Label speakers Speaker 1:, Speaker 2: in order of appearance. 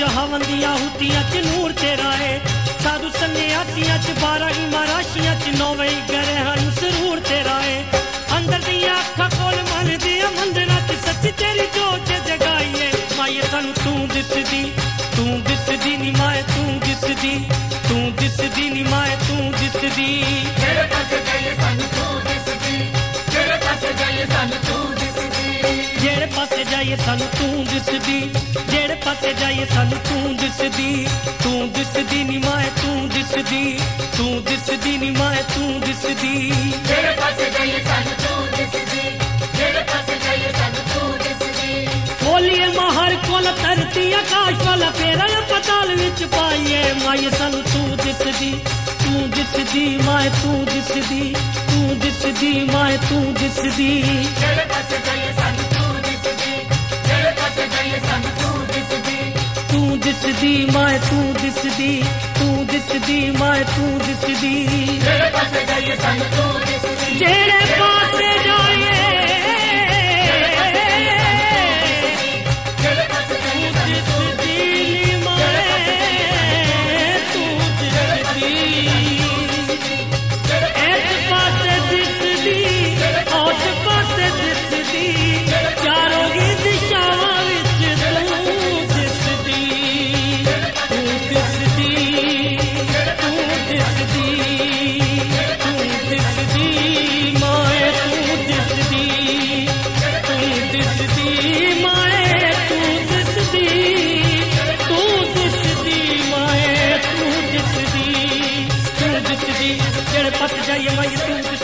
Speaker 1: हवन दिया हुतियां च नूर तेरा है साधु सन्यासियां च 12 महाराशियां च 9 ग्रहां सरूर तेरा है अंदर दिया अखा कोल मन दिया मंदिरां च सच्ची तेरी जोत जगाई है माए सानू तू दिसदी नी माए तू दिसदी नी माए तू दिसदी
Speaker 2: जेड़े पासे जाइए सानू तू दिसदी जेड़े पासे जाइए सानू तू दिसदी
Speaker 1: जेड़े पासे जाइए सानू तू दिसदी जेड़े पासे जाइए सानू तू दिसदी नी माए तू दिसदी नी माए तू दिसदी
Speaker 2: जेड़े पासे जाइए सानू तू दिसदी जेड़े पासे जाइए सानू तू दिसदी
Speaker 1: बोलिए महर कोल धरती आकाश वाला फेरा पताल विच पाइए माए सानू तू दिसदी माए तू दिसदी माए तू दिसदी
Speaker 2: जेड़े पासे जाइए सानू तू दिसदी जेड़े पासे जाइए सानू तू
Speaker 1: दिसदी माए तू दिसदी माए तू दिसदी
Speaker 2: जेड़े पासे जाइए सानू तू दिसदी
Speaker 1: जेड़े पासे जाइए
Speaker 2: जेड़े पासे जाइए सानू तू
Speaker 1: दिसदी माए तू दिसदी इस पासे दिसदी उस पासे दिसदी चारों ही दिशावां विच जेड़े पासे जाइए माए तू